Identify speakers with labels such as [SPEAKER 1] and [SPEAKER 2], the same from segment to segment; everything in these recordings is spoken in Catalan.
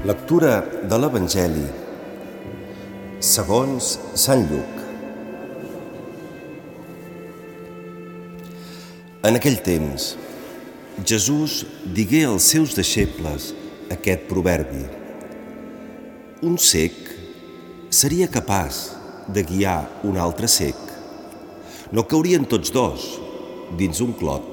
[SPEAKER 1] Lectura de l'Evangeli segons Sant Lluc. En aquell temps, Jesús digué als seus deixebles aquest proverbi: un cec seria capaç de guiar un altre cec. No caurien tots dos dins un clot.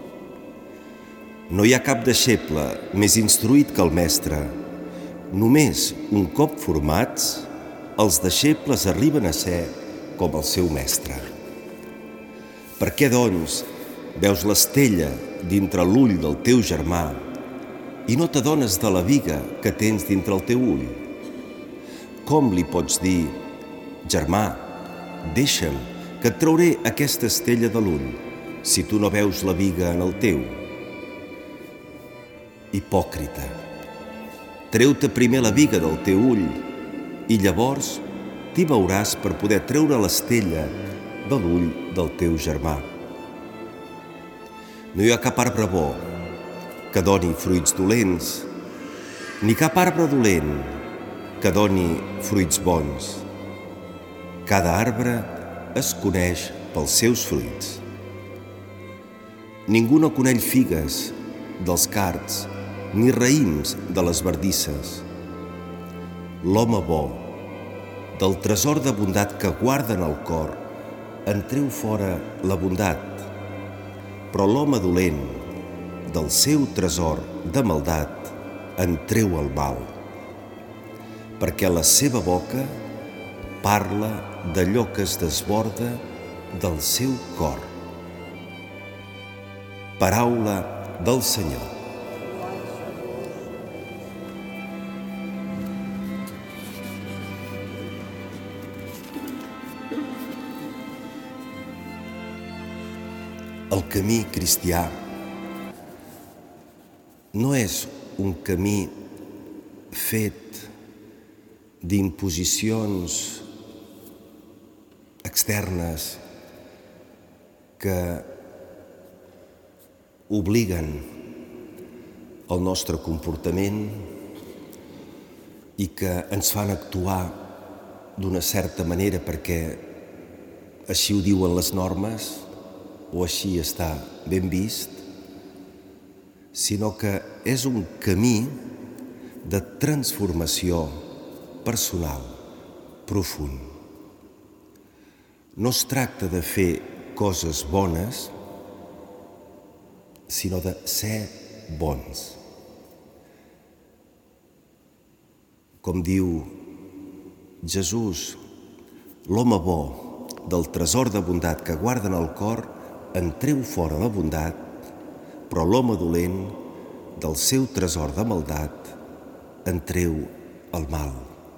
[SPEAKER 1] No hi ha cap deixeble més instruït que el mestre. Només un cop formats, els deixebles arriben a ser com el seu mestre. Per què, doncs, veus l'estella dintre l'ull del teu germà i no t'adones de la biga que tens dintre el teu ull? Com li pots dir: germà, deixa'm, que et trauré aquesta estella de l'ull, si tu no veus la biga en el teu? Hipòcrita, treu-te primer la biga del teu ull i llavors t'hi veuràs per poder treure l'estella de l'ull del teu germà. No hi ha cap arbre bo que doni fruits dolents, ni cap arbre dolent que doni fruits bons. Cada arbre es coneix pels seus fruits. Ningú no coneix figues dels cards, ni raïms de les bardisses. L'home bo, del tresor de bondat que guarda en el cor, en treu fora la bondat, però l'home dolent, del seu tresor de maldat, en treu el mal, perquè la seva boca parla d'allò que es desborda del seu cor. Paraula del Senyor. El camí cristià no és un camí fet d'imposicions externes que obliguen el nostre comportament i que ens fan actuar d'una certa manera perquè així ho diuen les normes o així està ben vist, sinó que és un camí de transformació personal profund. No es tracta de fer coses bones, sinó de ser bons. Com diu Jesús, l'home bo del tresor de bondat que guarda en el cor en treu fora la bondat, però l'home dolent del seu tresor de maldat en treu el mal.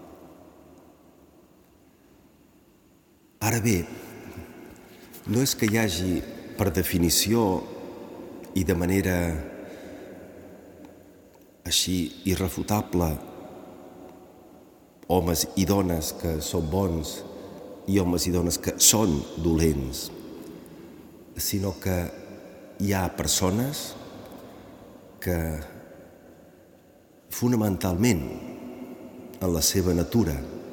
[SPEAKER 1] Ara bé, no és que hi hagi, per definició i de manera així irrefutable, homes i dones que són bons i homes i dones que són dolents, sinó que hi ha persones que fonamentalment en la seva natura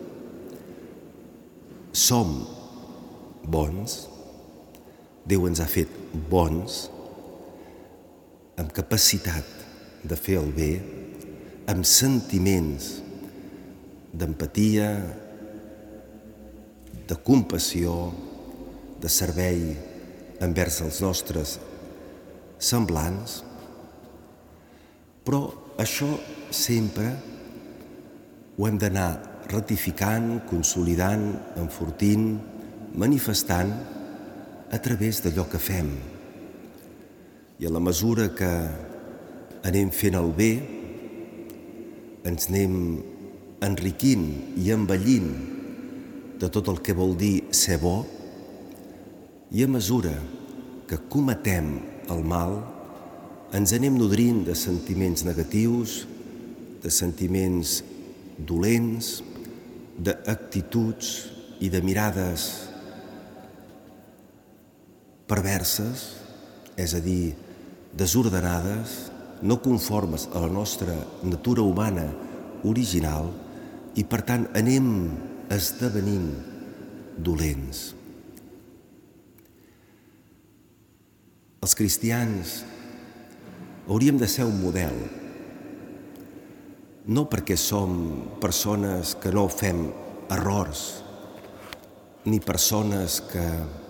[SPEAKER 1] som bons. Déu ens ha fet bons, amb capacitat de fer el bé, amb sentiments d'empatia, de compassió, de servei envers els nostres semblants, però això sempre ho hem d'anar ratificant, consolidant, enfortint, manifestant a través d'allò que fem. I a la mesura que anem fent el bé, ens anem enriquint i embellint de tot el que vol dir ser bo, i a mesura que cometem el mal, ens anem nodrint de sentiments negatius, de sentiments dolents, d'actituds i de mirades perverses, és a dir, desordenades, no conformes a la nostra natura humana original i, per tant, anem esdevenint dolents. Els cristians hauríem de ser un model, no perquè som persones que no fem errors, ni persones que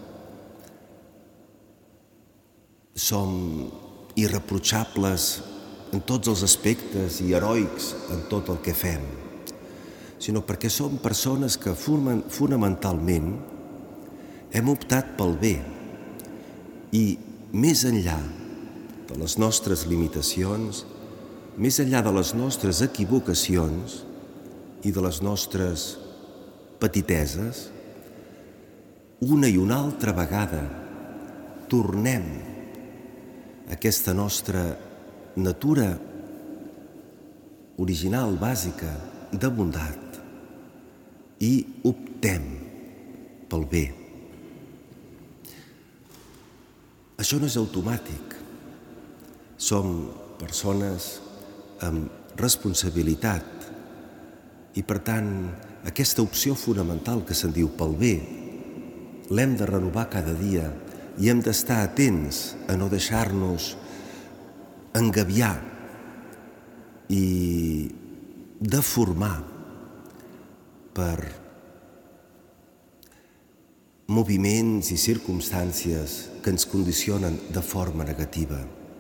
[SPEAKER 1] som irreprotxables en tots els aspectes i heroics en tot el que fem, sinó perquè som persones que fonamentalment hem optat pel bé i més enllà de les nostres limitacions, més enllà de les nostres equivocacions i de les nostres petiteses, una i una altra vegada tornem a aquesta nostra natura original, bàsica, de bondat i optem pel bé. Això no és automàtic. Som persones amb responsabilitat i, per tant, aquesta opció fonamental que se'n diu pel bé l'hem de renovar cada dia i hem d'estar atents a no deixar-nos engabiar i deformar per moviments i circumstàncies que ens condicionen de forma negativa.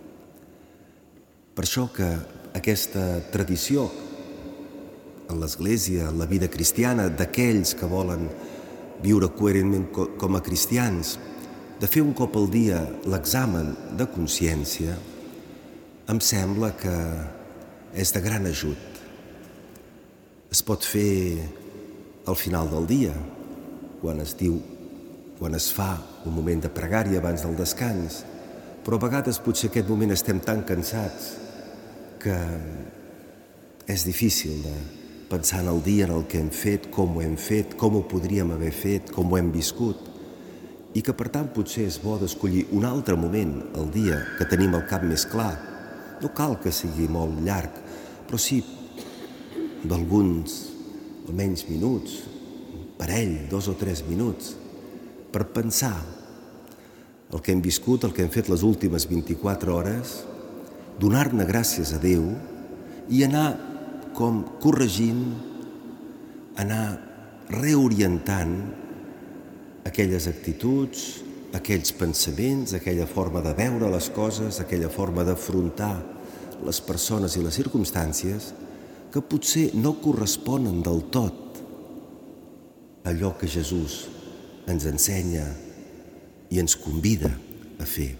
[SPEAKER 1] Per això que aquesta tradició en l'Església, en la vida cristiana, d'aquells que volen viure coherentment com a cristians, de fer un cop al dia l'examen de consciència, em sembla que és de gran ajut. Es pot fer al final del dia, quan es fa un moment de pregària abans del descans, però a vegades potser aquest moment estem tan cansats que és difícil de pensar en el dia en el que hem fet, com ho hem fet, com ho podríem haver fet, com ho hem viscut, i que per tant potser és bo d'escollir un altre moment al dia que tenim el cap més clar. No cal que sigui molt llarg, però sí d'alguns, almenys minuts, un parell, 2 o 3 minuts, per pensar el que hem viscut, el que hem fet les últimes 24 hores, donar-ne gràcies a Déu i anar com corregint, anar reorientant aquelles actituds, aquells pensaments, aquella forma de veure les coses, aquella forma d'afrontar les persones i les circumstàncies que potser no corresponen del tot a allò que Jesús ens ensenya i ens convida a fer.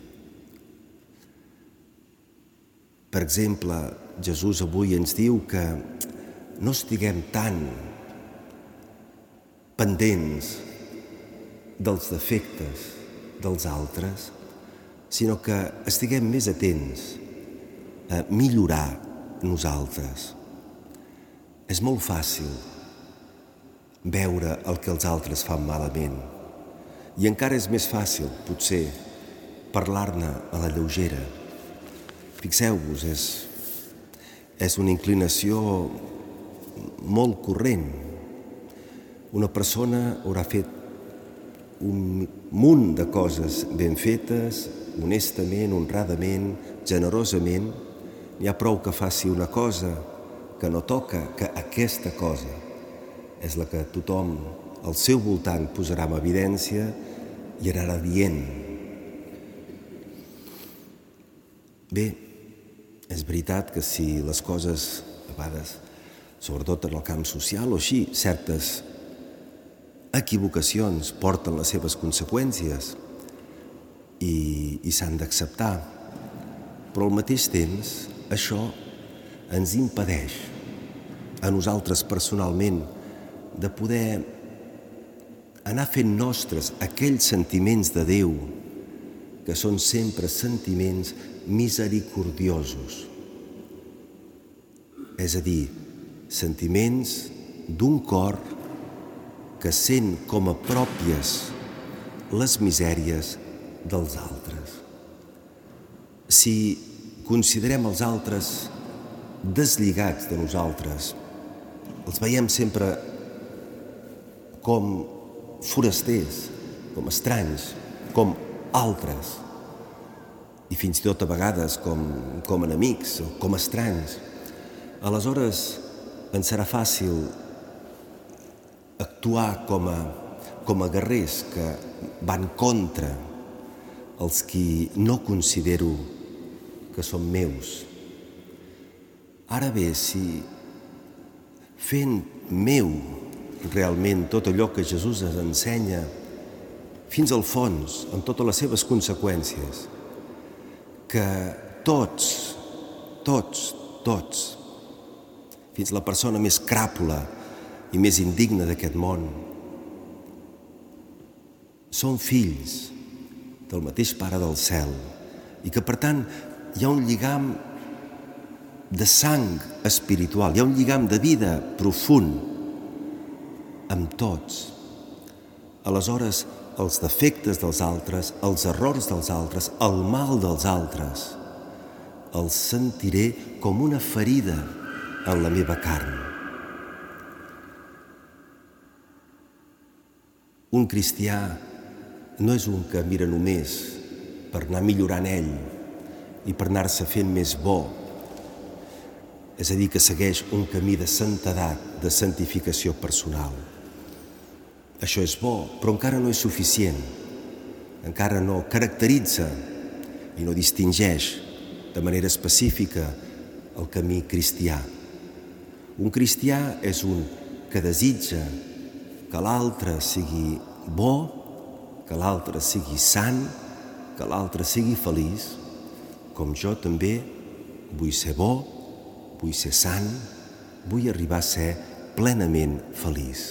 [SPEAKER 1] Per exemple, Jesús avui ens diu que no estiguem tan pendents dels defectes dels altres, sinó que estiguem més atents a millorar nosaltres. És molt fàcil veure el que els altres fan malament i encara és més fàcil, potser, parlar-ne a la lleugera. Fixeu-vos, és una inclinació molt corrent. Una persona haurà fet un munt de coses ben fetes, honestament, honradament, generosament. N'hi ha prou que faci una cosa que no toca, que aquesta cosa és la que tothom al seu voltant posarà en evidència i anarà dient. Bé, és veritat que si les coses, a vegades, sobretot en el camp social o així, certes equivocacions porten les seves conseqüències i s'han d'acceptar. Però al mateix temps, això ens impedeix a nosaltres personalment de poder anar fent nostres aquells sentiments de Déu que són sempre sentiments misericordiosos. És a dir, sentiments d'un cor que sent com a pròpies les misèries dels altres. Si considerem els altres deslligats de nosaltres, els veiem sempre com forasters, com estranys, com altres, i fins i tot a vegades com enemics o com estranys. Aleshores ens serà fàcil actuar com a guerrers que van contra els qui no considero que són meus. Ara bé, si fent meu realment tot allò que Jesús ens ensenya fins al fons, amb totes les seves conseqüències, que tots, fins la persona més cràpula i més indigna d'aquest món, són fills del mateix Pare del cel i que, per tant, hi ha un lligam de sang espiritual, hi ha un lligam de vida profund amb tots. Aleshores, els defectes dels altres, els errors dels altres, el mal dels altres, els sentiré com una ferida en la meva carn. Un cristià no és un que mira només per anar millorant ell i per anar-se fent més bo, és a dir, que segueix un camí de santedat, de santificació personal. Això és bo, però encara no és suficient. Encara no caracteritza i no distingeix de manera específica el camí cristià. Un cristià és un que desitja que l'altre sigui bo, que l'altre sigui sant, que l'altre sigui feliç, com jo també vull ser bo, vull ser sant, vull arribar a ser plenament feliç.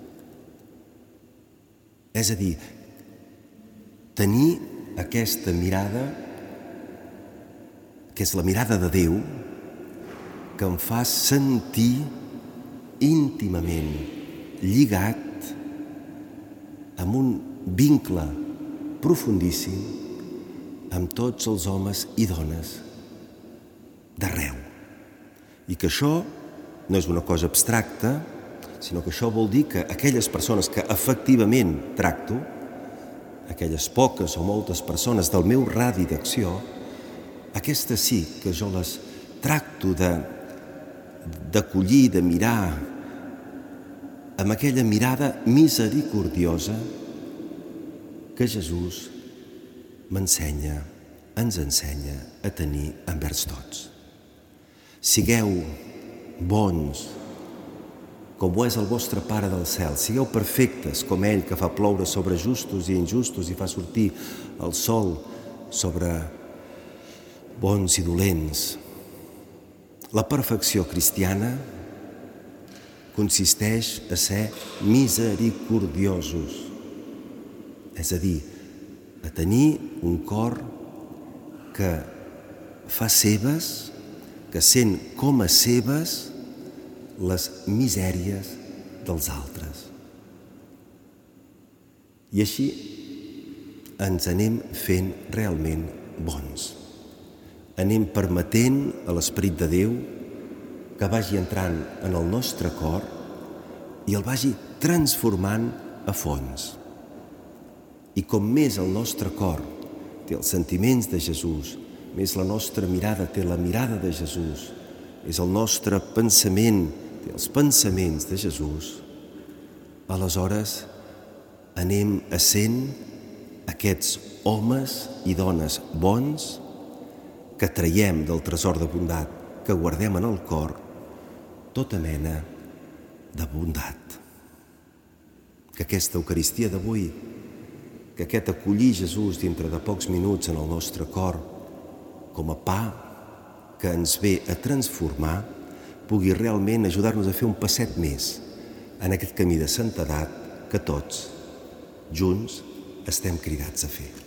[SPEAKER 1] És a dir, tenir aquesta mirada, que és la mirada de Déu, que em fa sentir íntimament lligat amb un vincle profundíssim amb tots els homes i dones d'arreu. I que això no és una cosa abstracta, sinó que això vol dir que aquelles persones que efectivament tracto, aquelles poques o moltes persones del meu radi d'acció, aquestes sí que jo les tracto d'acollir, de mirar amb aquella mirada misericordiosa que Jesús m'ensenya, ens ensenya a tenir envers tots. Sigueu bons, com ho és el vostre Pare del cel. Sigueu perfectes, com ell, que fa ploure sobre justos i injustos i fa sortir el sol sobre bons i dolents. La perfecció cristiana consisteix a ser misericordiosos, és a dir, a tenir un cor que fa seves, que sent com a seves les misèries dels altres. I així ens anem fent realment bons. Anem permetent a l'Esperit de Déu que vagi entrant en el nostre cor i el vagi transformant a fons. I com més el nostre cor té els sentiments de Jesús, més la nostra mirada té la mirada de Jesús, és el nostre pensament té els pensaments de Jesús, aleshores anem essent aquests homes i dones bons que traiem del tresor de bondat que guardem en el cor tota mena de bondat. Que aquesta Eucaristia d'avui, que aquest acollir Jesús dintre de pocs minuts en el nostre cor com a pa que ens ve a transformar, pugui realment ajudar-nos a fer un passet més en aquest camí de santedat que tots, junts, estem cridats a fer.